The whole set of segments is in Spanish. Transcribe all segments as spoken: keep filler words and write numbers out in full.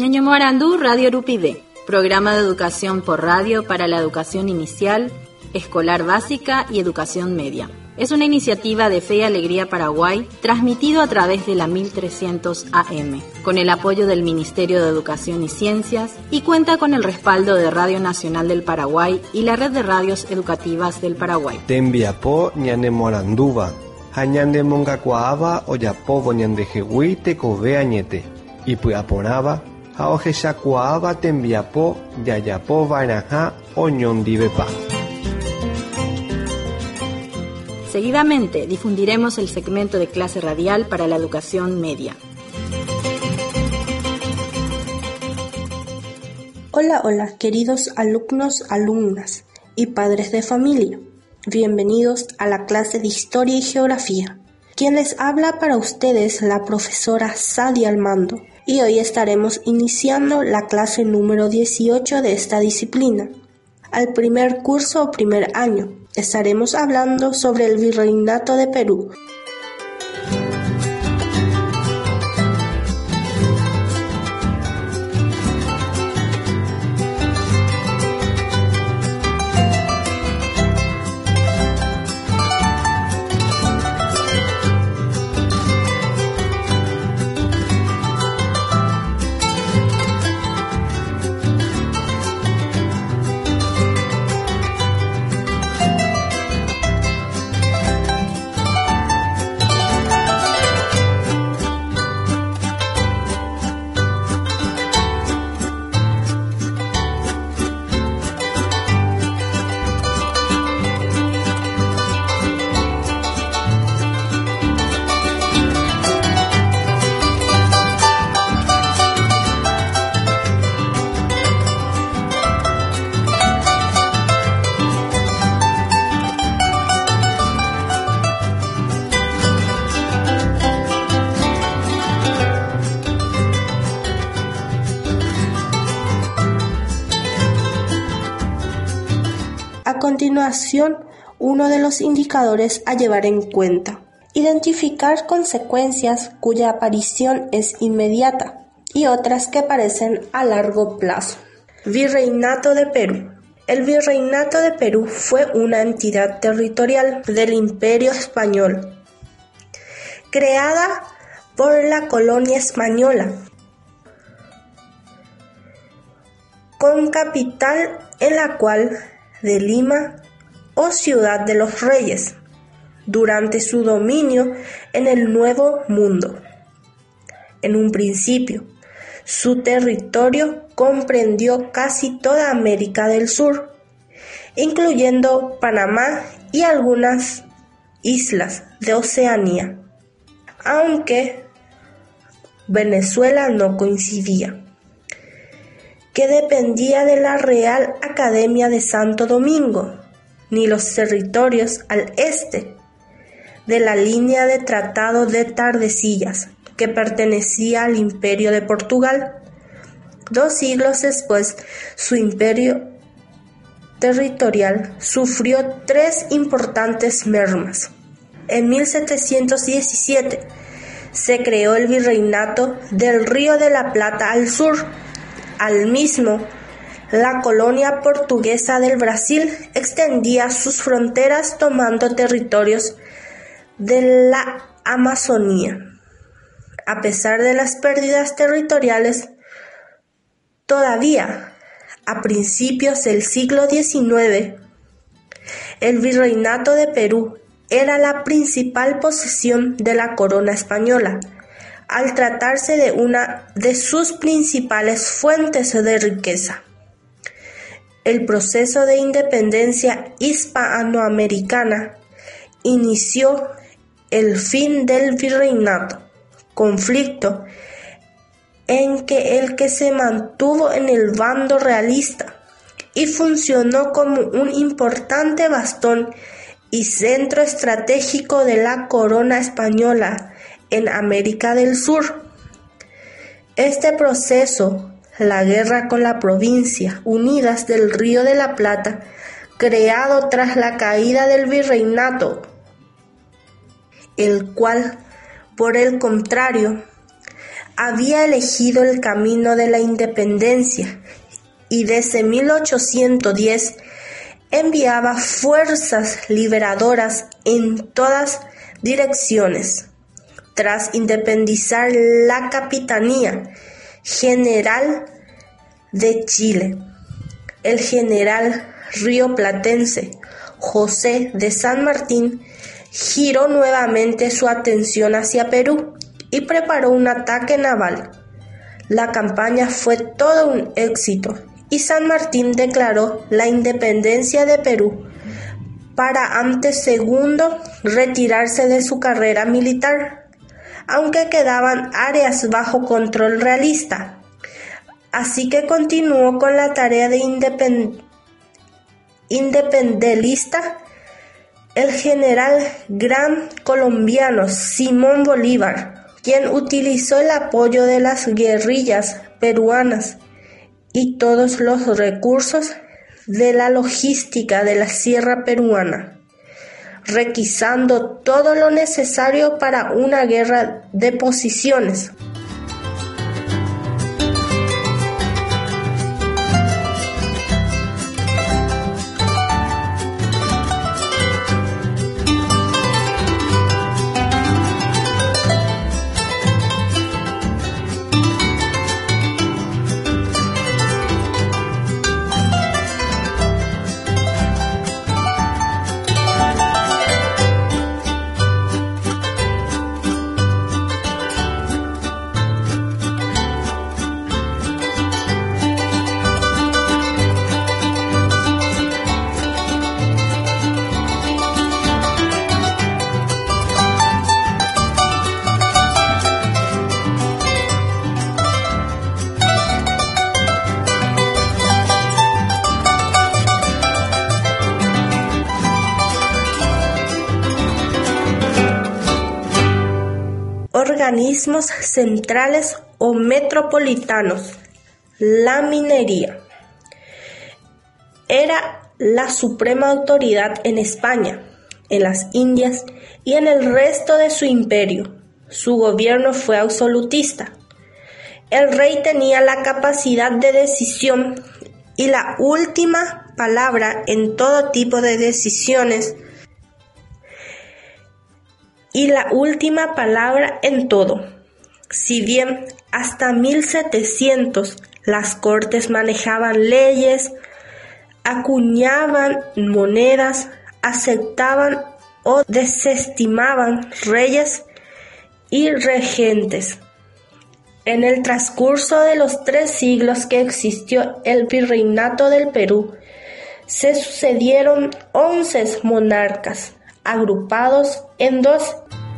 Ñañamoarandú Radio Rupide, programa de educación por radio para la educación inicial, escolar básica y educación media. Es una iniciativa de Fe y Alegría Paraguay, transmitido a través de la mil trescientos A M, con el apoyo del Ministerio de Educación y Ciencias, y cuenta con el respaldo de Radio Nacional del Paraguay y la Red de Radios Educativas del Paraguay. Tembiapó ñanemoaranduva, hañandemongakuaaba oyapovo ñandejehui tekove añete, ipy'aporãva ha ohechakuaáva tembiapo jajapo vaeraha oñondivepa. Seguidamente difundiremos el segmento de clase radial para la educación media. Hola, hola, queridos alumnos, alumnas y padres de familia. Bienvenidos a la clase de Historia y Geografía. Quien les habla para ustedes la profesora Sadia Almando. Y hoy estaremos iniciando la clase número dieciocho de esta disciplina. Al primer curso o primer año, estaremos hablando sobre el Virreinato de Perú. A continuación, uno de los indicadores a llevar en cuenta. Identificar consecuencias cuya aparición es inmediata y otras que parecen a largo plazo. Virreinato de Perú. El Virreinato de Perú fue una entidad territorial del Imperio Español, creada por la colonia española, con capital en la cual de Lima o Ciudad de los Reyes, durante su dominio en el Nuevo Mundo. En un principio, su territorio comprendió casi toda América del Sur, incluyendo Panamá y algunas islas de Oceanía, aunque Venezuela no coincidía, que dependía de la Real Academia de Santo Domingo, ni los territorios al este de la línea de Tratado de Tordesillas, que pertenecía al Imperio de Portugal. Dos siglos después, su imperio territorial sufrió tres importantes mermas. En mil setecientos diecisiete se creó el Virreinato del Río de la Plata al sur. Al mismo, la colonia portuguesa del Brasil extendía sus fronteras tomando territorios de la Amazonía. A pesar de las pérdidas territoriales, todavía a principios del siglo diecinueve, el Virreinato de Perú era la principal posesión de la corona española, al tratarse de una de sus principales fuentes de riqueza. El proceso de independencia hispanoamericana inició el fin del virreinato, conflicto en que el que se mantuvo en el bando realista y funcionó como un importante bastón y centro estratégico de la corona española en América del Sur. Este proceso, la guerra con la provincia Unidas del Río de la Plata, creado tras la caída del virreinato, el cual, por el contrario, había elegido el camino de la independencia y desde mil ochocientos diez enviaba fuerzas liberadoras en todas direcciones. Tras independizar la Capitanía General de Chile, el general rioplatense José de San Martín giró nuevamente su atención hacia Perú y preparó un ataque naval. La campaña fue todo un éxito y San Martín declaró la independencia de Perú para antes segundo retirarse de su carrera militar, aunque quedaban áreas bajo control realista. Así que continuó con la tarea de independ- independentista el general gran colombiano Simón Bolívar, quien utilizó el apoyo de las guerrillas peruanas y todos los recursos de la logística de la sierra peruana, requisando todo lo necesario para una guerra de posiciones. Organismos centrales o metropolitanos. La minería era la suprema autoridad en España, en las Indias y en el resto de su imperio. Su gobierno fue absolutista. El rey tenía la capacidad de decisión y la última palabra en todo tipo de decisiones y la última palabra en todo. Si bien hasta mil setecientos las cortes manejaban leyes, acuñaban monedas, aceptaban o desestimaban reyes y regentes. En el transcurso de los tres siglos que existió el virreinato del Perú, se sucedieron once monarcas, agrupados en dos.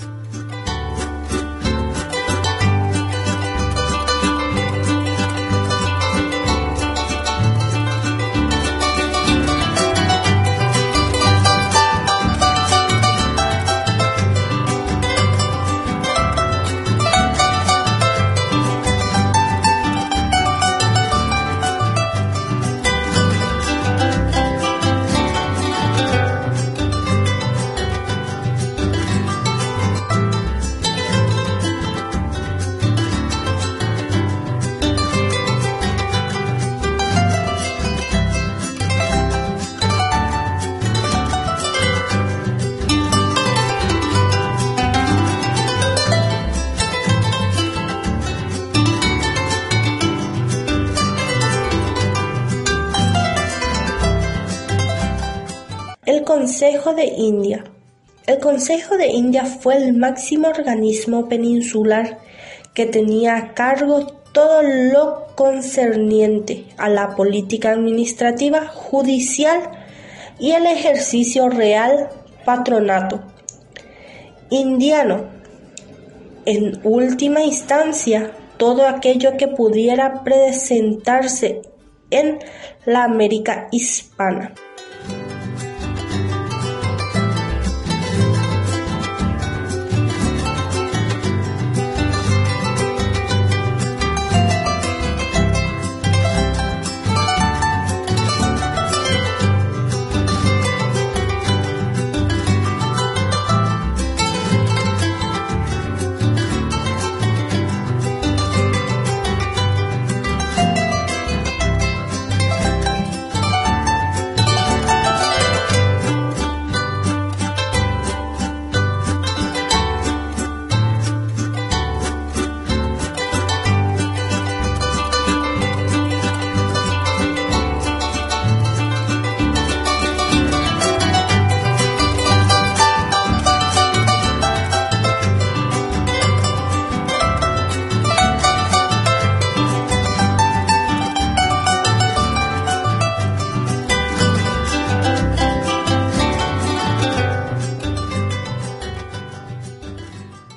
El Consejo de India. El Consejo de India fue el máximo organismo peninsular que tenía a cargo todo lo concerniente a la política administrativa, judicial y el ejercicio real patronato indiano. En última instancia, todo aquello que pudiera presentarse en la América hispana.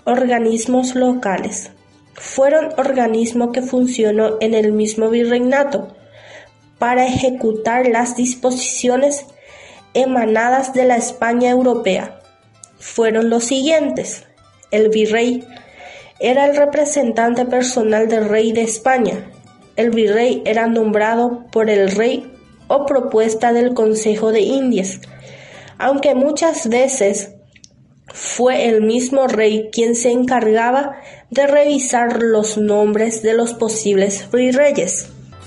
organismos locales. Fueron organismos que funcionó en el mismo virreinato para ejecutar las disposiciones emanadas de la España europea. Fueron los siguientes. El virrey era el representante personal del rey de España. El virrey era nombrado por el rey o propuesta del Consejo de Indias, aunque muchas veces fue el mismo rey quien se encargaba de revisar los nombres de los posibles virreyes.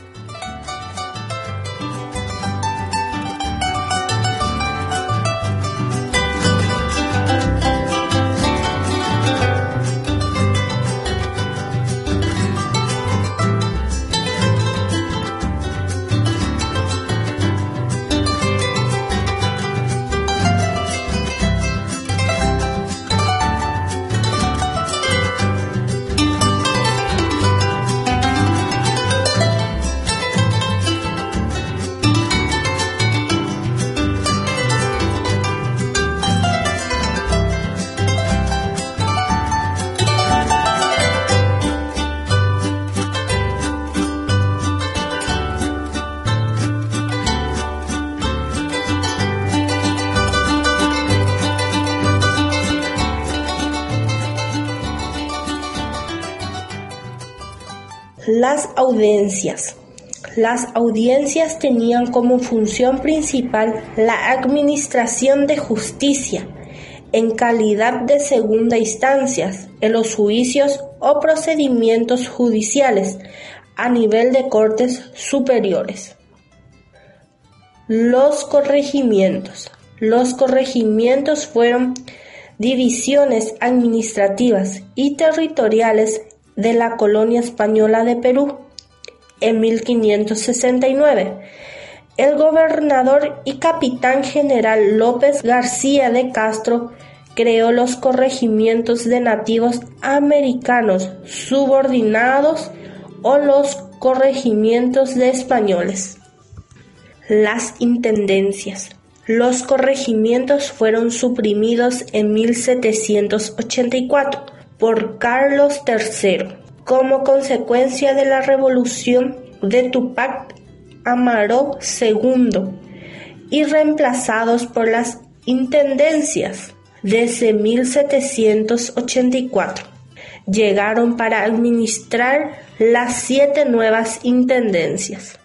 Las audiencias. Las audiencias tenían como función principal la administración de justicia en calidad de segunda instancia en los juicios o procedimientos judiciales a nivel de cortes superiores. Los corregimientos. Los corregimientos fueron divisiones administrativas y territoriales de la colonia española de Perú. En mil quinientos sesenta y nueve, el gobernador y capitán general López García de Castro creó los corregimientos de nativos americanos subordinados o los corregimientos de españoles. Las intendencias. Los corregimientos fueron suprimidos en mil setecientos ochenta y cuatro por Carlos tercero, como consecuencia de la revolución de Túpac Amaru segundo, y reemplazados por las intendencias. Desde mil setecientos ochenta y cuatro llegaron para administrar las siete nuevas intendencias.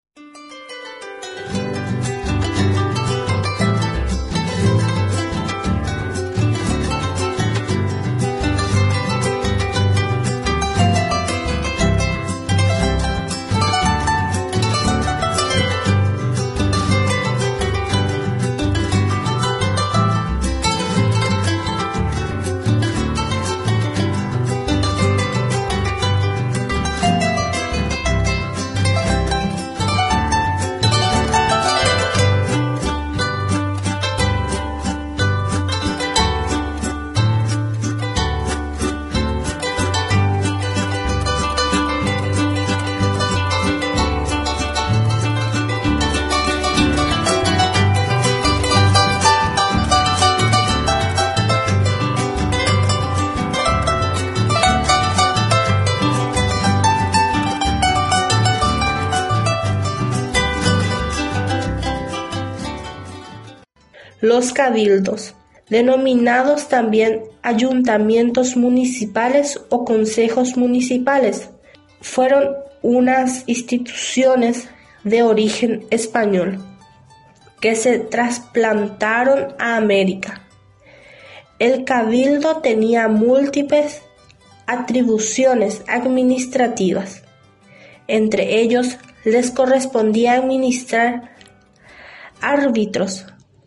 Los cabildos, denominados también ayuntamientos municipales o consejos municipales, fueron unas instituciones de origen español que se trasplantaron a América. El cabildo tenía múltiples atribuciones administrativas. Entre ellos les correspondía administrar árbitros,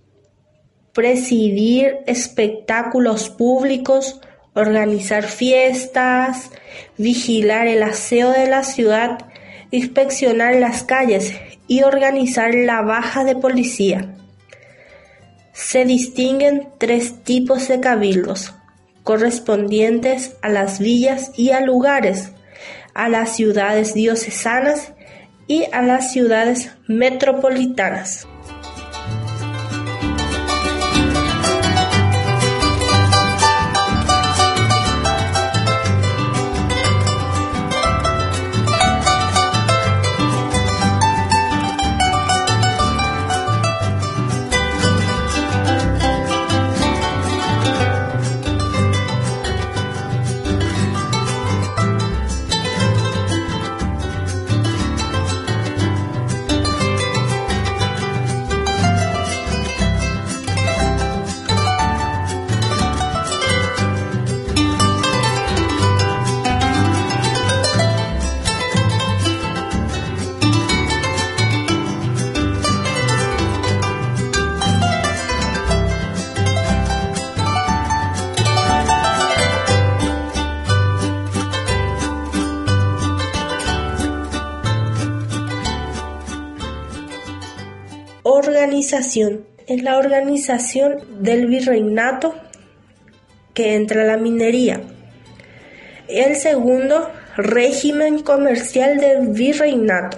presidir espectáculos públicos, organizar fiestas, vigilar el aseo de la ciudad, inspeccionar las calles y organizar la baja de policía. Se distinguen tres tipos de cabildos, correspondientes a las villas y a lugares, a las ciudades diocesanas y a las ciudades metropolitanas. organización. En la organización del virreinato que entra la minería. El segundo, régimen comercial del virreinato.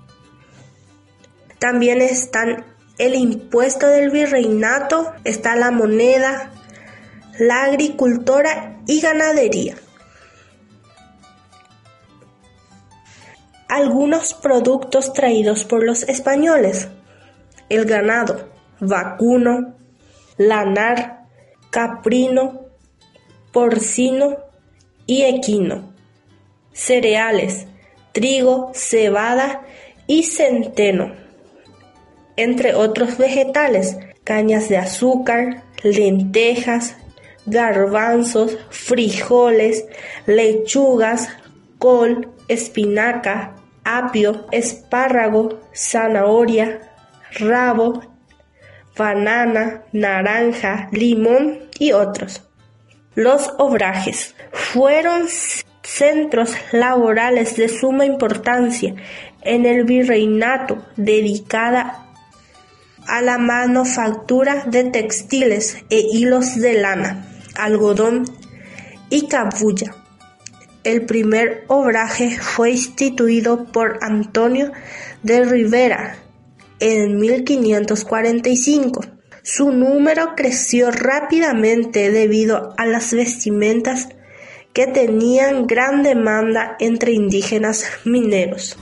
También están el impuesto del virreinato, está la moneda, la agricultura y ganadería. Algunos productos traídos por los españoles: el ganado vacuno, lanar, caprino, porcino y equino, cereales, trigo, cebada y centeno, entre otros vegetales, cañas de azúcar, lentejas, garbanzos, frijoles, lechugas, col, espinaca, apio, espárrago, zanahoria, rabo, banana, naranja, limón y otros. Los obrajes fueron centros laborales de suma importancia en el virreinato, dedicada a la manufactura de textiles e hilos de lana, algodón y cabuya. El primer obraje fue instituido por Antonio de Rivera en mil quinientos cuarenta y cinco. Su número creció rápidamente debido a las vestimentas que tenían gran demanda entre indígenas mineros.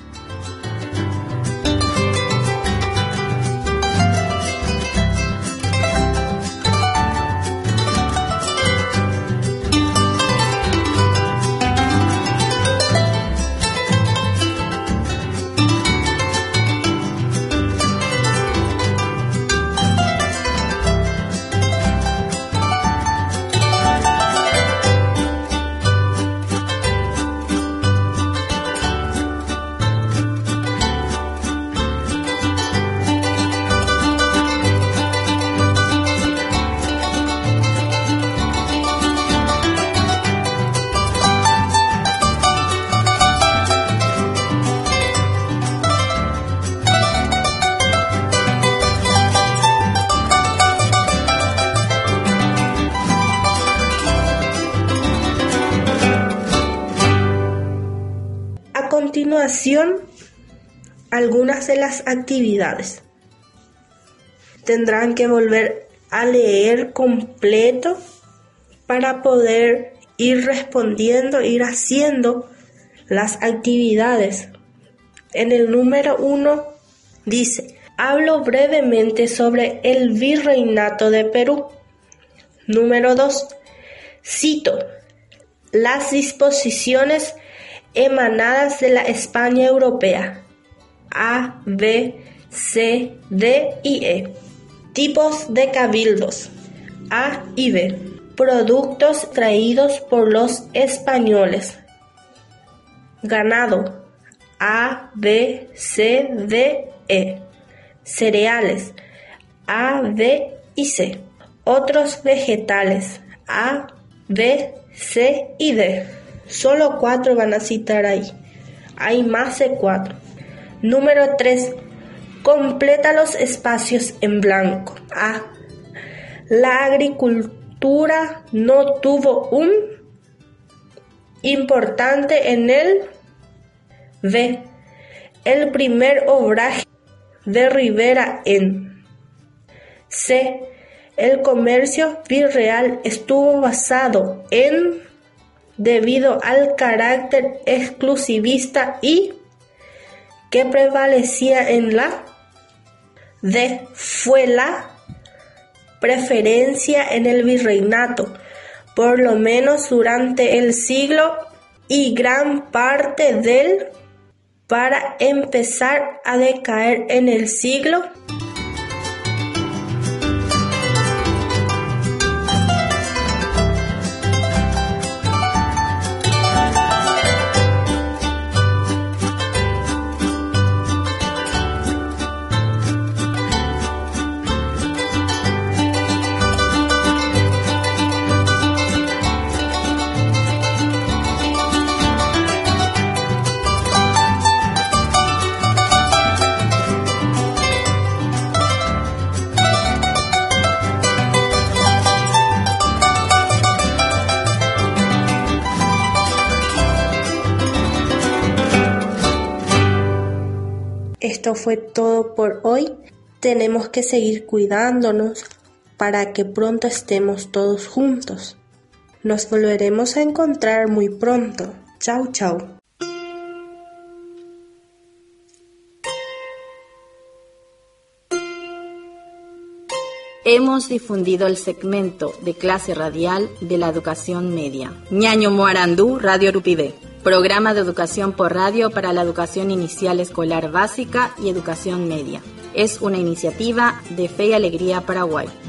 A continuación, algunas de las actividades. Tendrán que volver a leer completo para poder ir respondiendo, ir haciendo las actividades. En el número uno dice: hablo brevemente sobre el virreinato de Perú. Número dos, cito las disposiciones emanadas de la España europea, A, B, C, D y E. Tipos de cabildos, A y B. Productos traídos por los españoles. Ganado, A, B, C, D, E. Cereales, A, B y C. Otros vegetales, A, B, C y D. Solo cuatro van a citar ahí. Hay más de cuatro. Número tres. Completa los espacios en blanco. A. La agricultura no tuvo un importante en el. B. El primer obraje de Rivera en. C. El comercio virreal estuvo basado en, debido al carácter exclusivista y que prevalecía en la. D. Fue la preferencia en el virreinato, por lo menos durante el siglo y gran parte del, para empezar a decaer en el siglo. Esto fue todo por hoy. Tenemos que seguir cuidándonos para que pronto estemos todos juntos. Nos volveremos a encontrar muy pronto. Chau, chau. Hemos difundido el segmento de clase radial de la educación media. Ñaño Moarandú, Radio Urupide. Programa de educación por radio para la educación inicial escolar básica y educación media. Es una iniciativa de Fe y Alegría Paraguay.